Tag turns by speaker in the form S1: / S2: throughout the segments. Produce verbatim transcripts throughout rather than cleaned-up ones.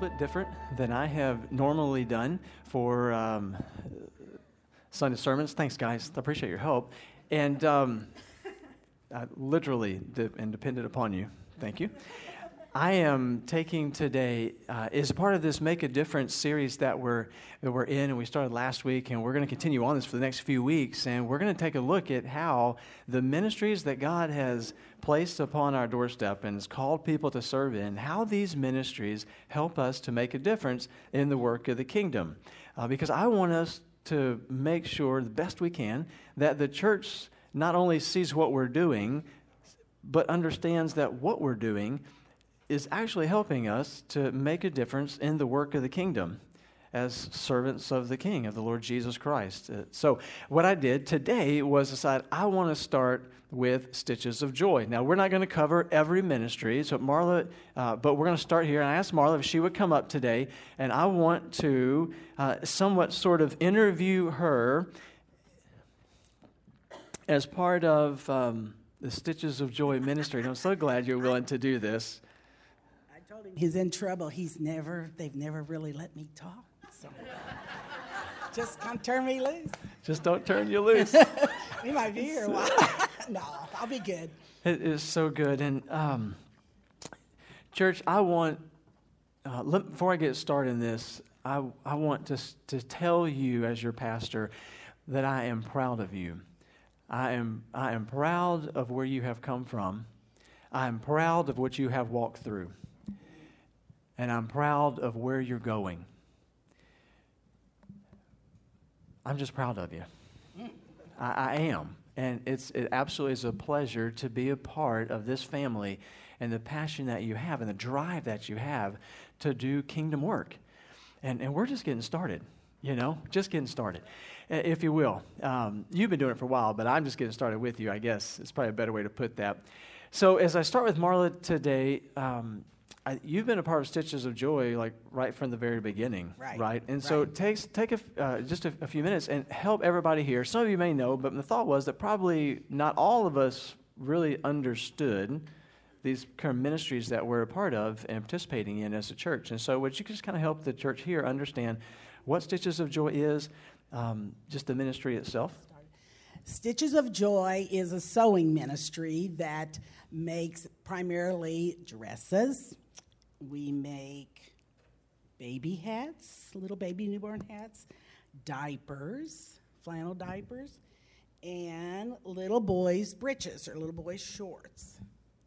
S1: bit different than I have normally done for um, Sunday sermons. Thanks, guys. I appreciate your help. And um, I literally de- and depended upon you. Thank you. I am taking today uh, is a part of this Make a Difference series that we're that we're in, and we started last week, and we're going to continue on this for the next few weeks, and we're going to take a look at how the ministries that God has placed upon our doorstep and has called people to serve in, how these ministries help us to make a difference in the work of the kingdom. Uh, because I want us to make sure the best we can that the church not only sees what we're doing, but understands that what we're doing is actually helping us to make a difference in the work of the kingdom as servants of the King, of the Lord Jesus Christ. Uh, so what I did today was decide I want to start with Stitches of Joy. Now, we're not going to cover every ministry, so Marla, uh, but we're going to start here. And I asked Marla if she would come up today, and I want to uh, somewhat sort of interview her as part of um, the Stitches of Joy ministry. And I'm so glad you're willing to do this.
S2: He's in trouble. He's never, they've never really let me talk. So just come turn me loose.
S1: Just don't turn you loose.
S2: We might be here a while. No, I'll be good.
S1: It is so good. And um, church, I want, uh, let, before I get started in this, I, I want to, to tell you as your pastor that I am proud of you. I am, I am proud of where you have come from. I am proud of what you have walked through. And I'm proud of where you're going. I'm just proud of you. I, I am. And it's it absolutely is a pleasure to be a part of this family and the passion that you have and the drive that you have to do kingdom work. And, and we're just getting started, you know, just getting started, if you will. Um, you've been doing it for a while, but I'm just getting started with you, I guess. It's probably a better way to put that. So as I start with Marla today, um, I, you've been a part of Stitches of Joy, like right from the very beginning,
S2: right?
S1: right? And
S2: right.
S1: so take take a, uh, just a, a few minutes and help everybody here. Some of you may know, but the thought was that probably not all of us really understood these kind of ministries that we're a part of and participating in as a church. And so would you just kind of help the church here understand what Stitches of Joy is, um, just the ministry itself?
S2: Stitches of Joy is a sewing ministry that makes primarily dresses. We make baby hats, little baby newborn hats, diapers, flannel diapers, and little boys' breeches or little boys' shorts.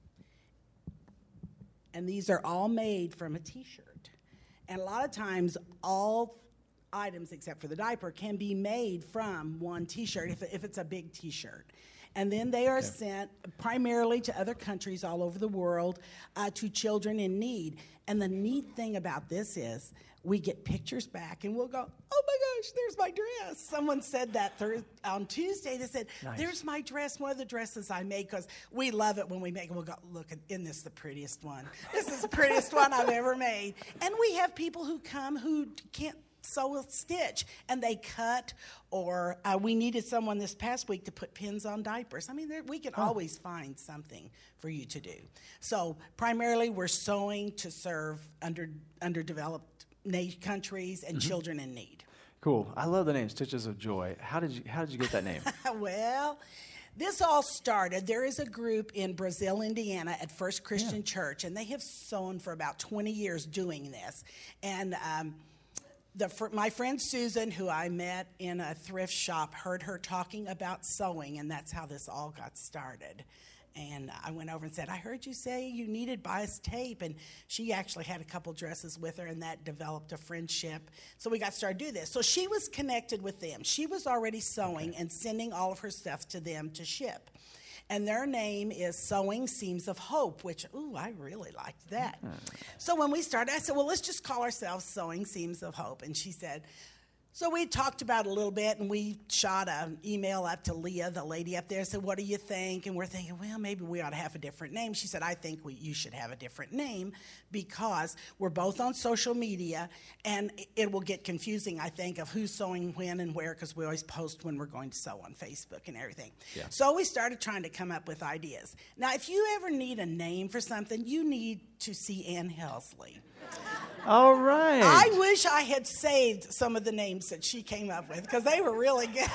S2: And these are all made from a T-shirt. And a lot of times, all items except for the diaper can be made from one T-shirt if, if it's a big T-shirt. And then they are okay. sent primarily to other countries all over the world uh, to children in need. And the neat thing about this is we get pictures back and we'll go, oh my gosh, there's my dress. Someone said that thir- on Tuesday. They said, nice. There's my dress, one of the dresses I make, because we love it when we make it. We'll go, look, isn't this the prettiest one? This is the prettiest one I've ever made. And we have people who come who can't sew a stitch, and they cut, or uh, we needed someone this past week to put pins on diapers. I mean, there, we can huh. always find something for you to do. So primarily we're sewing to serve under underdeveloped na- countries and mm-hmm. children in need.
S1: Cool. I love the name Stitches of Joy. How did you how did you get that name?
S2: Well, this all started, there is a group in Brazil, Indiana at First Christian yeah. Church, and they have sewn for about twenty years doing this. And um The, for, my friend Susan, who I met in a thrift shop, heard her talking about sewing, and that's how this all got started. And I went over and said, I heard you say you needed bias tape, and she actually had a couple dresses with her, and that developed a friendship. So we got started to do this. So she was connected with them. She was already sewing okay. and sending all of her stuff to them to ship. And their name is Sewing Seams of Hope, which, ooh, I really liked that. Mm-hmm. So when we started, I said, well, let's just call ourselves Sewing Seams of Hope. And she said, so we talked about it a little bit, and we shot an email up to Leah, the lady up there, and said, what do you think? And we're thinking, well, maybe we ought to have a different name. She said, I think we, you should have a different name because we're both on social media, and it will get confusing, I think, of who's sewing when and where, because we always post when we're going to sew on Facebook and everything. Yeah. So we started trying to come up with ideas. Now, if you ever need a name for something, you need to see Ann Helsley.
S1: All right.
S2: I wish I had saved some of the names that she came up with because they were really good.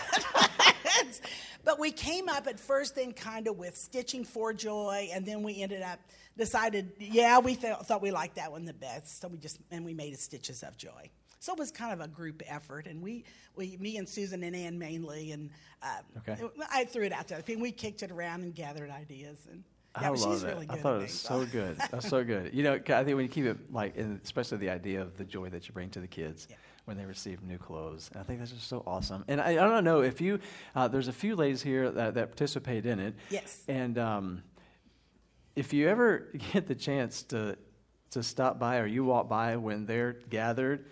S2: But we came up at first then kind of with Stitching for Joy, and then we ended up decided, yeah, we th- thought we liked that one the best, so we just and we made it Stitches of Joy. So it was kind of a group effort, and we, we me and Susan and Ann mainly, and uh,
S1: okay.
S2: I threw it out to other people. We kicked it around and gathered ideas, and
S1: I
S2: yeah,
S1: love
S2: she's
S1: it.
S2: really good
S1: I thought
S2: at
S1: it was
S2: things,
S1: so good. That's so good. You know, I think when you keep it like, and especially the idea of the joy that you bring to the kids yeah. when they receive new clothes, and I think that's just so awesome. And I, I don't know if you, uh, there's a few ladies here that, that participate in it.
S2: Yes.
S1: And um, if you ever get the chance to to stop by or you walk by when they're gathered,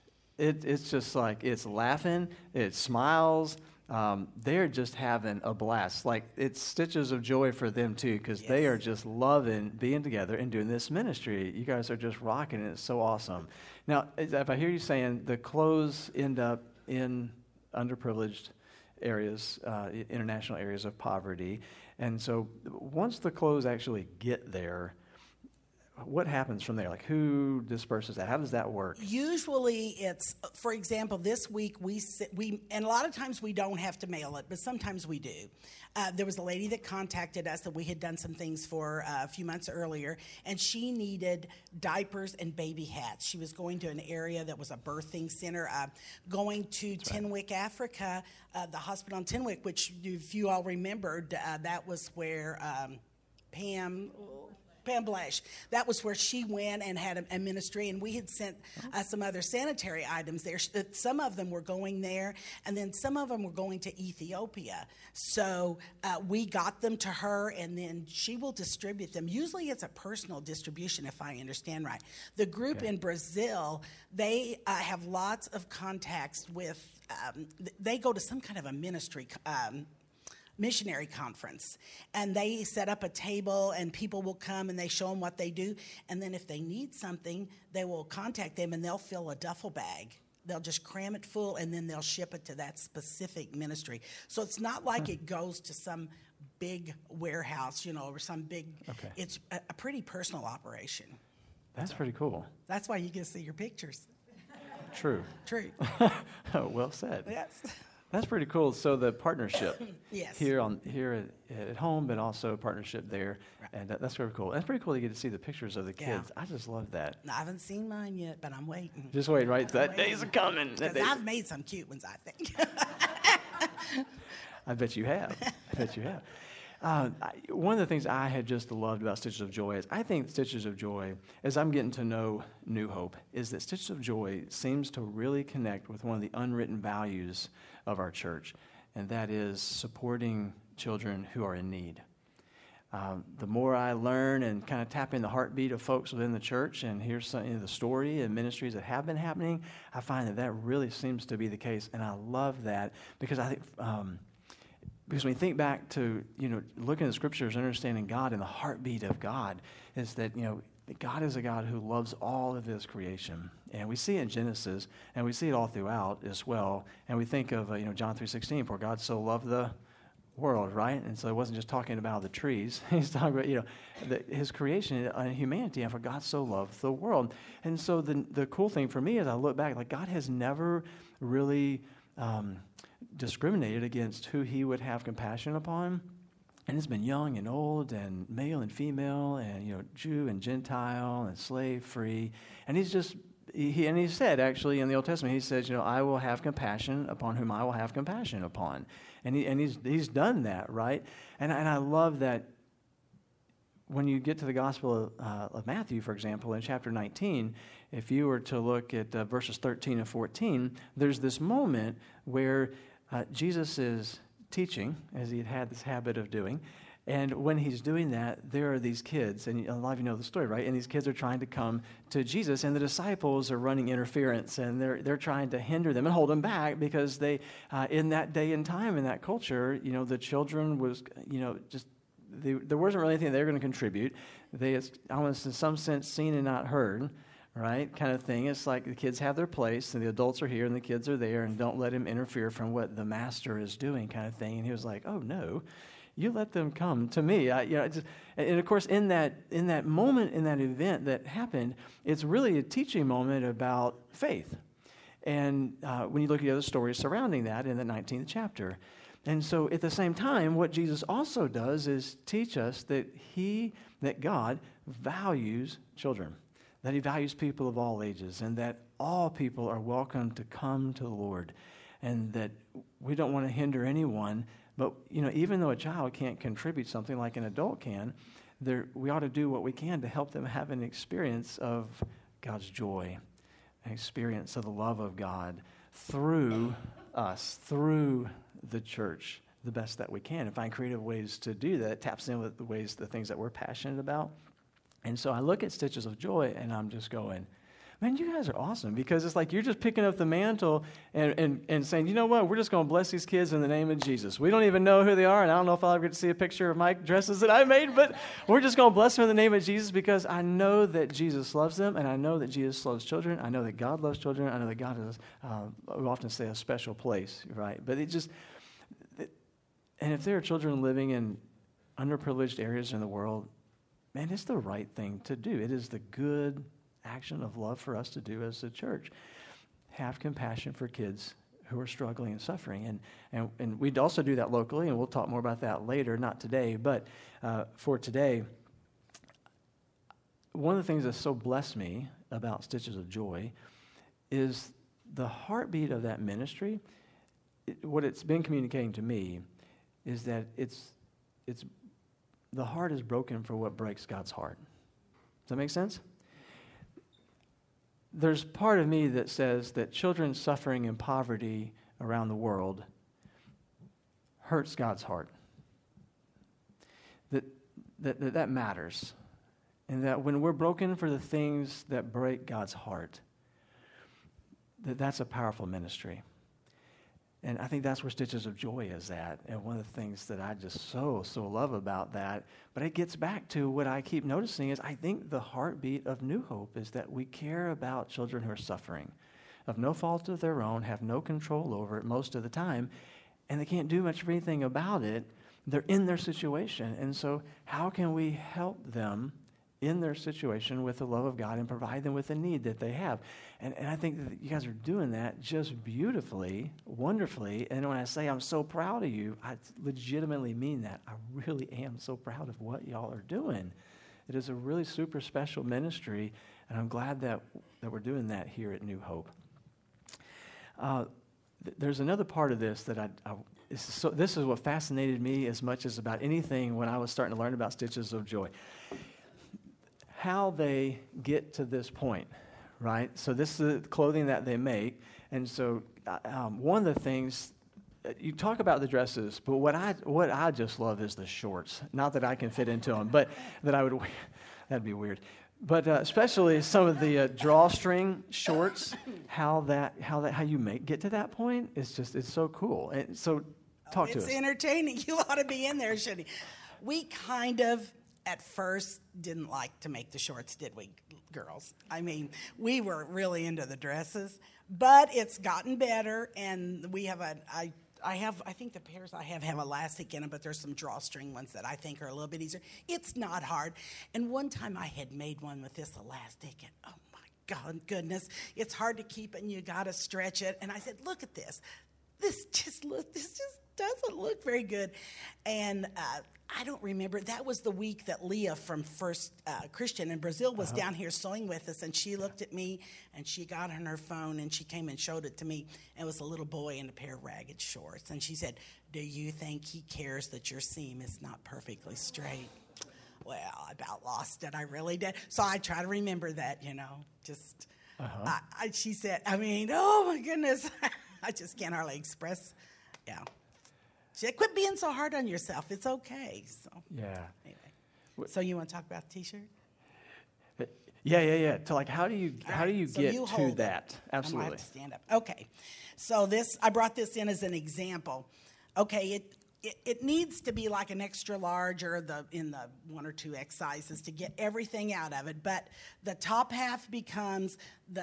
S1: it, it's just like it's laughing, it smiles. Um, they're just having a blast. Like, it's stitches of joy for them, too, because yes. they are just loving being together and doing this ministry. You guys are just rocking it. It's so awesome. Now, if I hear you saying the clothes end up in underprivileged areas, uh, international areas of poverty, and so once the clothes actually get there, what happens from there? Like, who disperses that? How does that work?
S2: Usually it's, for example, this week we, we and a lot of times we don't have to mail it, but sometimes we do. Uh, there was a lady that contacted us that we had done some things for uh, a few months earlier, and she needed diapers and baby hats. She was going to an area that was a birthing center, uh, going to That's Tenwick, right. Africa, uh, the hospital in Tenwick, which, if you all remembered, uh, that was where um, Pam... Pam Blash. That was where she went and had a, a ministry, and we had sent uh, some other sanitary items there. Some of them were going there, and then some of them were going to Ethiopia. So uh, we got them to her, and then she will distribute them. Usually it's a personal distribution, if I understand right. The group okay. in Brazil, they uh, have lots of contacts with, um, they go to some kind of a ministry um missionary conference, and they set up a table and people will come and they show them what they do, and then if they need something they will contact them and they'll fill a duffel bag. They'll just cram it full and then they'll ship it to that specific ministry. So it's not like it goes to some big warehouse, you know, or some big okay. It's a, a pretty personal operation.
S1: That's so, pretty cool.
S2: That's why you get to see your pictures.
S1: True.
S2: True.
S1: Well said.
S2: Yes.
S1: That's pretty cool. So the partnership
S2: yes.
S1: here on here at, at home, but also partnership there,
S2: right.
S1: and that, that's very cool. That's pretty cool to get to see the pictures of the kids.
S2: Yeah.
S1: I just love that.
S2: I haven't seen mine yet, but I'm waiting.
S1: Just wait, right? That
S2: waiting.
S1: Days are coming.
S2: Because I've made some cute ones, I think.
S1: I bet you have. I bet you have. Uh, I, one of the things I had just loved about Stitches of Joy is I think Stitches of Joy, as I'm getting to know New Hope, is that Stitches of Joy seems to really connect with one of the unwritten values of our church, and that is supporting children who are in need. Um, the more I learn and kind of tap in the heartbeat of folks within the church and hear some of the story and ministries that have been happening, I find that that really seems to be the case, and I love that because I think um, because when you think back to, you know, looking at the scriptures, understanding God and the heartbeat of God is that, you know, God is a God who loves all of his creation. And we see it in Genesis, and we see it all throughout as well. And we think of, uh, you know, John three sixteen, for God so loved the world, right? And so it wasn't just talking about the trees. He's talking about, you know, the, his creation and humanity, and for God so loved the world. And so the the cool thing for me is I look back, like God has never really um, discriminated against who he would have compassion upon. And it's been young and old and male and female and, you know, Jew and Gentile and slave free. And he's just, he, and he said actually in the Old Testament, he says, you know, I will have compassion upon whom I will have compassion upon. And he, and he's, he's done that, right? And, and I love that when you get to the Gospel of, uh, of Matthew, for example, in chapter nineteen, if you were to look at uh, verses thirteen and fourteen, there's this moment where uh, Jesus is teaching, as he had had this habit of doing. And when he's doing that, there are these kids, and a lot of you know the story, right? And these kids are trying to come to Jesus, and the disciples are running interference, and they're they're trying to hinder them and hold them back because they, uh, in that day and time, in that culture, you know, the children was, you know, just, they, there wasn't really anything they were going to contribute. They, almost in some sense, seen and not heard, right, kind of thing. It's like the kids have their place, and the adults are here, and the kids are there, and don't let him interfere from what the master is doing, kind of thing. And he was like, oh, no. You let them come to me. I, you know, just, and of course, in that in that moment, in that event that happened, it's really a teaching moment about faith. And uh, when you look at the other stories surrounding that in the nineteenth chapter. And so at the same time, what Jesus also does is teach us that he, that God values children, that he values people of all ages, and that all people are welcome to come to the Lord, and that we don't want to hinder anyone. But, you know, even though a child can't contribute something like an adult can, there, we ought to do what we can to help them have an experience of God's joy, an experience of the love of God through us, through the church, the best that we can, and find creative ways to do that. It taps in with the ways, the things that we're passionate about. And so I look at Stitches of Joy, and I'm just going, man, you guys are awesome, because it's like you're just picking up the mantle and, and, and saying, you know what, we're just going to bless these kids in the name of Jesus. We don't even know who they are, and I don't know if I'll ever get to see a picture of my dresses that I made, but we're just going to bless them in the name of Jesus, because I know that Jesus loves them, and I know that Jesus loves children. I know that God loves children. I know that God is, uh, we often say, a special place, right? But it just, it, and if there are children living in underprivileged areas in the world, man, it's the right thing to do. It is the good action of love for us to do as a church. Have compassion for kids who are struggling and suffering. And and, and we'd also do that locally, and we'll talk more about that later, not today, but uh, for today, one of the things that so blessed me about Stitches of Joy is the heartbeat of that ministry. It, what it's been communicating to me is that it's it's the heart is broken for what breaks God's heart. Does that make sense? There's part of me that says that children suffering in poverty around the world hurts God's heart. That that, that that matters. And that when we're broken for the things that break God's heart, that that's a powerful ministry. And I think that's where Stitches of Joy is at. And one of the things that I just so, so love about that, but it gets back to what I keep noticing is I think the heartbeat of New Hope is that we care about children who are suffering, of no fault of their own, have no control over it most of the time, and they can't do much of anything about it. They're in their situation. And so how can we help them in their situation with the love of God and provide them with the need that they have? And, and I think that you guys are doing that just beautifully, wonderfully. And when I say I'm so proud of you, I legitimately mean that. I really am so proud of what y'all are doing. It is a really super special ministry, and I'm glad that, that we're doing that here at New Hope. Uh, th- there's another part of this that I, I this is, so, this is what fascinated me as much as about anything when I was starting to learn about Stitches of Joy. How they get to this point, right? So this is the clothing that they make. And so um, one of the things, you talk about the dresses, but what I what I just love is the shorts. Not that I can fit into them, but that I would wear. That'd be weird. But uh, especially some of the uh, drawstring shorts, how that how that how you make get to that point is just it's so cool. And so talk
S2: oh,
S1: to us.
S2: It's entertaining. You ought to be in there, shouldn't you? We kind of at first didn't like to make the shorts, did we, girls? I mean, we were really into the dresses, but it's gotten better, and we have a, I, I have, I think the pairs I have have elastic in them, but there's some drawstring ones that I think are a little bit easier. It's not hard. And one time I had made one with this elastic, and oh my God, goodness, it's hard to keep, and you got to stretch it. And I said, look at this. This just look, this just doesn't look very good. And uh, I don't remember. That was the week that Leah from First uh, Christian in Brazil was uh-huh. down here sewing with us, and she looked at me, and she got on her phone, and she came and showed it to me. It was a little boy in a pair of ragged shorts, and she said, do you think he cares that your seam is not perfectly straight? Well, I about lost it. I really did. So I try to remember that, you know, just, uh-huh. I, I, she said, I mean, oh, my goodness. I just can't hardly express, yeah. She said, quit being so hard on yourself. It's okay. So
S1: yeah.
S2: Anyway, so you want to talk about the T-shirt?
S1: Yeah, yeah, yeah. So like, how do you
S2: All
S1: how
S2: right,
S1: do you
S2: so
S1: get
S2: you
S1: to that?
S2: It.
S1: Absolutely.
S2: I'm gonna have to stand up. Okay. So this I brought this in as an example. Okay, it. It, it needs to be like an extra large or the in the one or two X sizes to get everything out of it. But the top half becomes the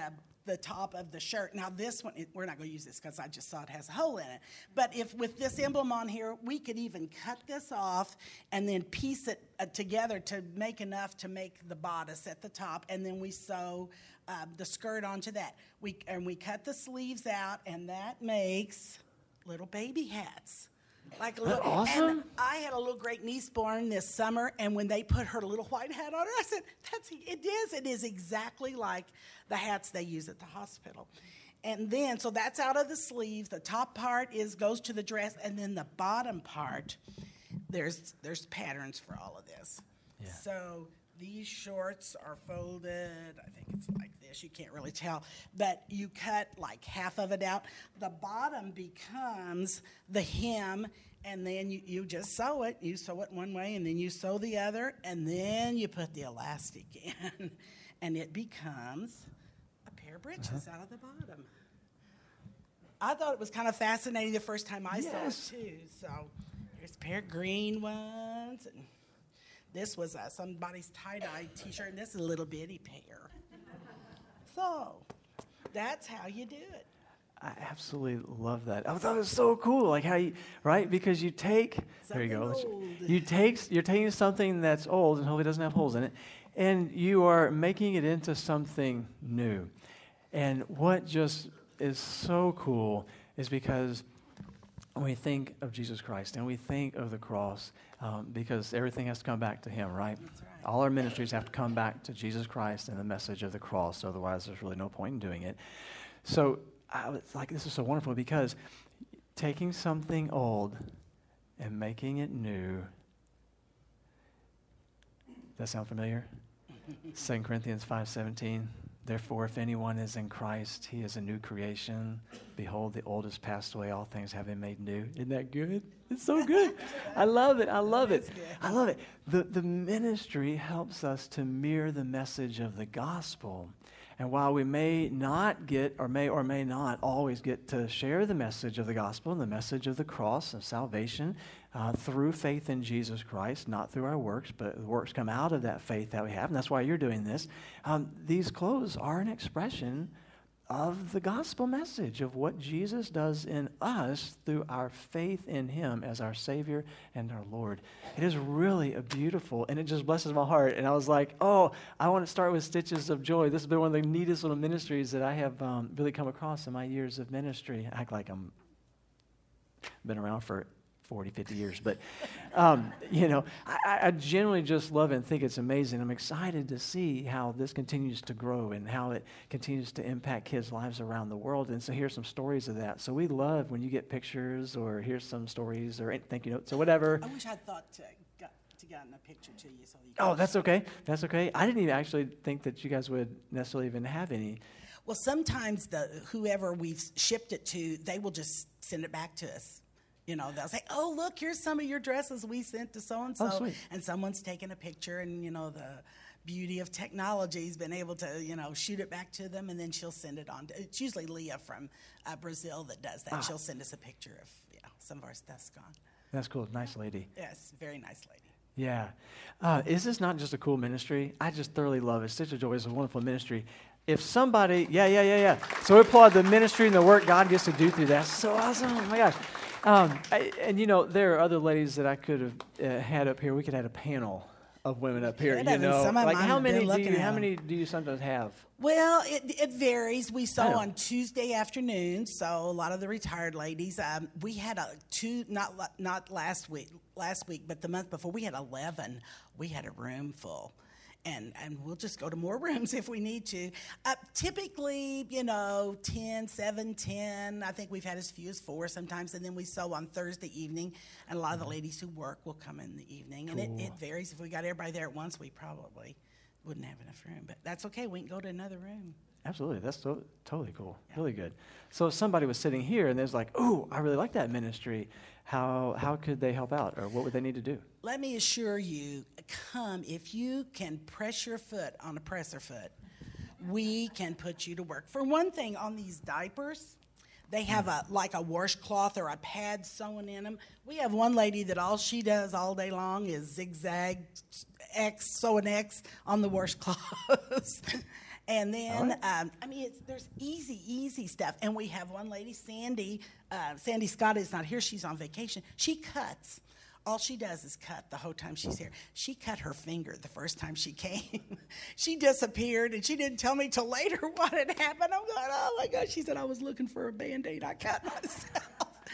S2: the top of the shirt. Now this one, it, we're not going to use this because I just saw it has a hole in it. But if with this emblem on here, we could even cut this off and then piece it uh, together to make enough to make the bodice at the top, and then we sew uh, the skirt onto that. We and we cut the sleeves out, and that makes little baby hats. Like a little,
S1: awesome.
S2: And I had a little great niece born this summer, and when they put her little white hat on her, I said, "That's it is. It is exactly like the hats they use at the hospital." And then, so that's out of the sleeves. The top part is goes to the dress, and then the bottom part, there's there's patterns for all of this.
S1: Yeah.
S2: So these shorts are folded. I think it's like this. You can't really tell. But you cut like half of it out. The bottom becomes the hem, and then you, you just sew it. You sew it one way, and then you sew the other, and then you put the elastic in, and it becomes a pair of breeches uh-huh. out of the bottom. I thought it was kind of fascinating the first time I
S1: yes.
S2: saw it, too. So here's a pair of green ones, and this was uh, somebody's tie-dye T-shirt, and this is a little bitty pair. So that's how you do it.
S1: I absolutely love that. I thought it was so cool, like how you, right? Because you take,
S2: something
S1: there you go.
S2: Old.
S1: You take, you're taking something that's old and hopefully doesn't have holes in it, and you are making it into something new. And what just is so cool is because when we think of Jesus Christ and we think of the cross, um, because everything has to come back to Him, right?
S2: That's right.
S1: All our ministries have to come back to Jesus Christ and the message of the cross. Otherwise, there's really no point in doing it. So I was like, this is so wonderful because taking something old and making it new. Does that sound familiar? Second Corinthians five seventeen. Therefore, if anyone is in Christ, he is a new creation. Behold, the old has passed away. All things have been made new. Isn't that good? It's so good. I love it. I love it. I love it. The, the ministry helps us to mirror the message of the gospel. And while we may not get, or may or may not always get to share the message of the gospel and the message of the cross of salvation uh, through faith in Jesus Christ, not through our works, but the works come out of that faith that we have, and that's why you're doing this. Um, these clothes are an expression of the gospel message of what Jesus does in us through our faith in Him as our Savior and our Lord. It is really a beautiful, and it just blesses my heart. And I was like, oh, I want to start with Stitches of Joy. This has been one of the neatest little ministries that I have um, really come across in my years of ministry. I act like I'm been around for forty, fifty years. But, um, you know, I, I genuinely just love it and think it's amazing. I'm excited to see how this continues to grow and how it continues to impact kids' lives around the world. And so here's some stories of that. So we love when you get pictures or here's some stories or thank you notes or whatever.
S2: I wish I'd thought to got to gotten a picture to you. So you
S1: oh, that's okay. That's okay. I didn't even actually think that you guys would necessarily even have any.
S2: Well, sometimes the whoever we've shipped it to, they will just send it back to us. You know, they'll say, oh, look, here's some of your dresses we sent to so-and-so.
S1: Oh, sweet.
S2: And someone's taken a picture, and, you know, the beauty of technology has been able to, you know, shoot it back to them, and then she'll send it on. To, it's usually Leah from uh, Brazil that does that. Ah. She'll send us a picture of, you know, some of our stuff's gone.
S1: That's cool. Nice lady.
S2: Yes, very nice lady.
S1: Yeah. Uh, is this not just a cool ministry? I just thoroughly love it. Stitch of Joy is a wonderful ministry. If somebody, yeah, yeah, yeah, yeah. So we applaud the ministry and the work God gets to do through that. So awesome. Oh, my gosh. Um, I, and, you know, there are other ladies that I could have uh, had up here. We could have had a panel of women up here, you know. Like, how many do you, how many do you sometimes have?
S2: Well, it, it varies. We sew
S1: Oh.
S2: on Tuesday afternoons, so a lot of the retired ladies. Um, we had a two, not la- not last week, last week, but the month before, we had eleven. We had a room full. And and we'll just go to more rooms if we need to. Uh, typically, you know, ten, seven, ten. I think we've had as few as four sometimes. And then we sew on Thursday evening. And a lot of the ladies who work will come in the evening. And
S1: Cool.
S2: it, it varies. If we got everybody there at once, we probably wouldn't have enough room. But that's okay. We can go to another room.
S1: Absolutely. That's to- totally cool.
S2: Yeah.
S1: Really good. So if somebody was sitting here and there's like, oh, I really like that ministry, how how could they help out or what would they need to do?
S2: Let me assure you, come if you can press your foot on a presser foot, we can put you to work. For one thing, on these diapers, they have a like a washcloth or a pad sewn in them. We have one lady that all she does all day long is zigzag X, sew an X on the washcloths. And then,
S1: right.
S2: um, I mean, it's, there's easy, easy stuff. And we have one lady, Sandy. Uh, Sandy Scott is not here. She's on vacation. She cuts. All she does is cut the whole time she's here. She cut her finger the first time she came. She disappeared, and she didn't tell me till later what had happened. I'm going, oh, my gosh. She said, I was looking for a Band-Aid. I cut myself.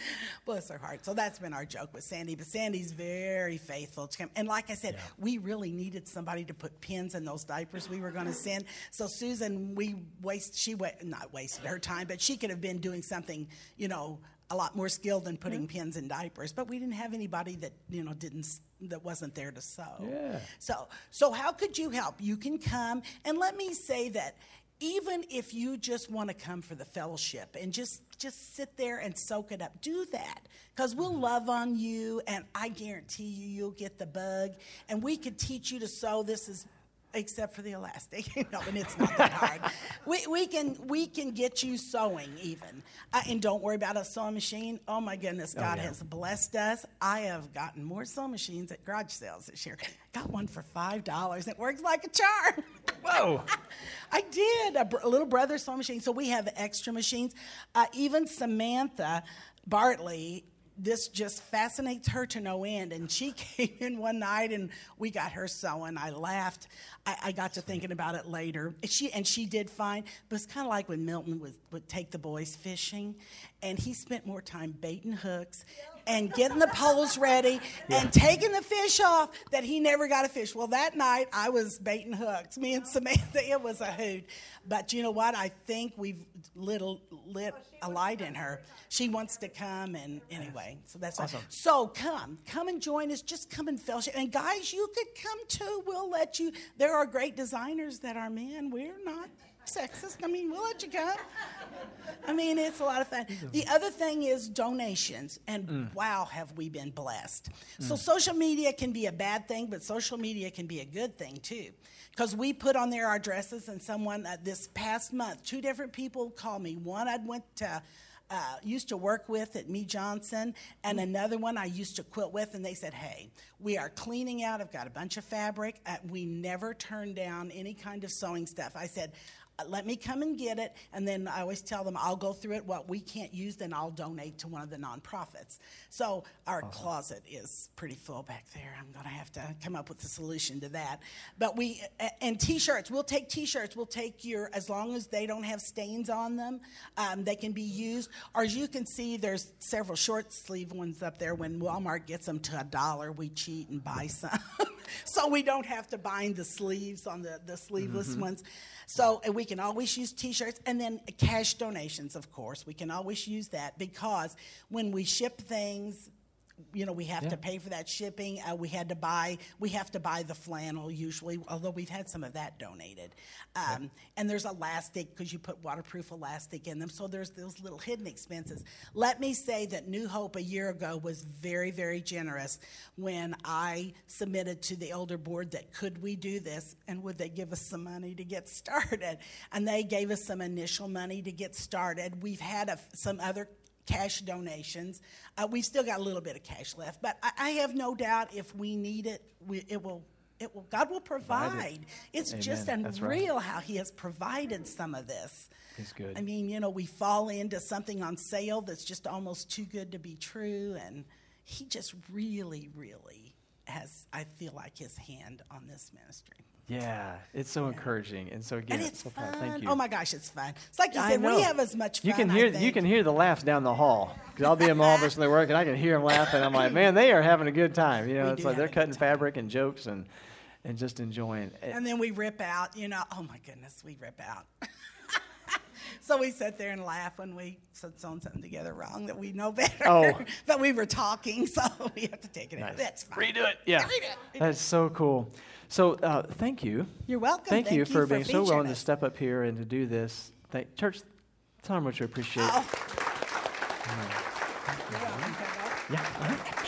S2: Bless her heart. So that's been our joke with Sandy. But Sandy's very faithful to come. And like I said, yeah. we really needed somebody to put pins in those diapers we were going to send. So Susan, we waste, she wa- not wasted her time, but she could have been doing something, you know, a lot more skilled than putting mm-hmm. pins in diapers, but we didn't have anybody that, you know, didn't, that wasn't there to sew.
S1: Yeah.
S2: So, so how could you help? You can come, and let me say that even if you just want to come for the fellowship and just, just sit there and soak it up, do that, because we'll mm-hmm. love on you, and I guarantee you, you'll get the bug, and we could teach you to sew. This is except for the elastic, you know, and it's not that hard. We we can we can get you sewing even, uh, and don't worry about a sewing machine. Oh my goodness, God oh, yeah. has blessed us. I have gotten more sewing machines at garage sales this year. Got one for five dollars. It works like a charm.
S1: Whoa!
S2: I did a, br- a little brother sewing machine, so we have extra machines. Uh, even Samantha Bartley. This just fascinates her to no end. And she came in one night, and we got her sewing. I laughed. I, I got to thinking about it later. And she, and she did fine. But it's kind of like when Milton would, would take the boys fishing, and he spent more time baiting hooks and getting the poles ready yeah. and taking the fish off that he never got a fish. Well, that night, I was baiting hooks. Me and Samantha, it was a hoot. But you know what? I think we've lit, lit a light in her. She wants to come, and anyway, so that's
S1: awesome.
S2: Right. So come, come and join us. Just come and fellowship. And guys, you could come too. We'll let you. There are great designers that are men. We're not sexist. I mean, we'll let you come. I mean, it's a lot of fun. The other thing is donations, and mm. wow, have we been blessed. Mm. So social media can be a bad thing, but social media can be a good thing too. Because we put on there our addresses, and someone uh, this past month, two different people called me. One I went to, uh, used to work with at Me Johnson, and another one I used to quilt with, and they said, hey, we are cleaning out. I've got a bunch of fabric. Uh, we never turn down any kind of sewing stuff. I said, let me come and get it, and then I always tell them I'll go through it. What we can't use, then I'll donate to one of the nonprofits. So our uh-huh. closet is pretty full back there. I'm going to have to come up with a solution to that. But we, and T-shirts, we'll take T-shirts. We'll take your, as long as they don't have stains on them, um, they can be used. Or as you can see, there's several short sleeve ones up there. When Walmart gets them to a dollar, we cheat and buy some. So we don't have to bind the sleeves on the, the sleeveless mm-hmm. ones. So and we can always use T-shirts, and then cash donations, of course. We can always use that, because when we ship things, you know, we have yeah. to pay for that shipping. Uh, we had to buy, we have to buy the flannel usually, although we've had some of that donated. Um, yeah. And there's elastic, because you put waterproof elastic in them. So there's those little hidden expenses. Let me say that New Hope a year ago was very, very generous when I submitted to the elder board that could we do this, and would they give us some money to get started? And they gave us some initial money to get started. We've had a, some other cash donations. Uh, we've still got a little bit of cash left, but I, I have no doubt if we need it, we, it will. It will. God will provide. provide it. It's Amen. Just unreal right. how He has provided some of this.
S1: It's good.
S2: I mean, you know, we fall into something on sale that's just almost too good to be true, and He just really, really has, I feel like, His hand on this ministry.
S1: Yeah, it's so yeah. encouraging, and so again,
S2: and it's
S1: so
S2: fun.
S1: Thank you.
S2: Oh my gosh, it's fun. It's like you
S1: I
S2: said,
S1: know.
S2: we have as much fun.
S1: You can hear
S2: I think.
S1: you can hear the laughs down the hall, because I'll be in my office and they work, and I can hear them laughing. I'm like, man, they are having a good time. You know, we it's like they're cutting fabric and jokes and and just enjoying it.
S2: And then we rip out. You know, oh my goodness, we rip out. So we sit there and laugh when we said sewn something together wrong that we know better.
S1: Oh.
S2: But we were talking, so we have to take it
S1: nice.
S2: out. That's fine.
S1: Redo it. Yeah.
S2: Redo it. Redo
S1: That's so cool. So uh, thank you.
S2: You're welcome.
S1: Thank, thank you, you for, for being so willing us. to step up here and to do this. Thank, church, tell them what you appreciate.
S2: Oh.
S1: Mm.
S2: You're welcome.
S1: Yeah. Uh-huh.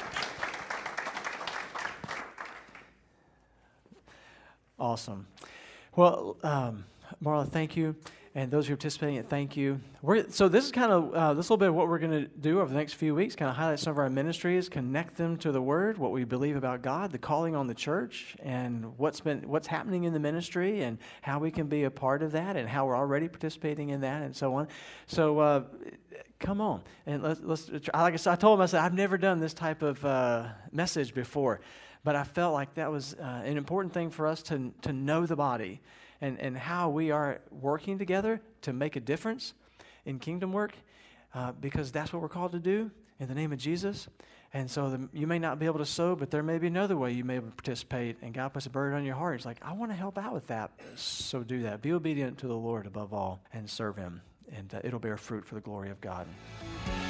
S1: Awesome. Well, um, Marla, thank you. And those who are participating, thank you. We're, so this is kind of, uh, this little bit of what we're going to do over the next few weeks, kind of highlight some of our ministries, connect them to the Word, what we believe about God, the calling on the church, and what's been what's happening in the ministry, and how we can be a part of that, and how we're already participating in that, and so on. So uh, come on. And let's, let's, like I said, I told him, I said, I've never done this type of uh, message before, but I felt like that was uh, an important thing for us to to know the body. And, and how we are working together to make a difference in kingdom work, uh, because that's what we're called to do in the name of Jesus. And so the, you may not be able to sow, but there may be another way you may be able to participate, and God puts a burden on your heart. It's like, I want to help out with that. So do that. Be obedient to the Lord above all and serve Him, and uh, it'll bear fruit for the glory of God.